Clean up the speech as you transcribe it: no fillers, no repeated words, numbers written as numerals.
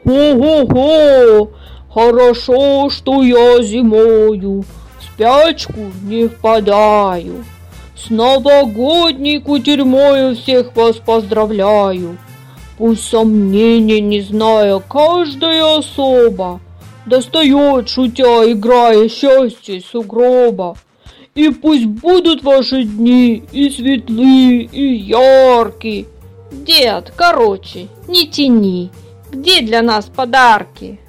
Ого-го, хорошо, что я зимою в спячку не впадаю. С новогодней кутерьмою всех вас поздравляю. Пусть сомнения, не зная, каждая особа достает, шутя, играя, счастье из сугроба. И пусть будут ваши дни и светлые, и яркие. Дед, короче, не тяни. Где для нас подарки?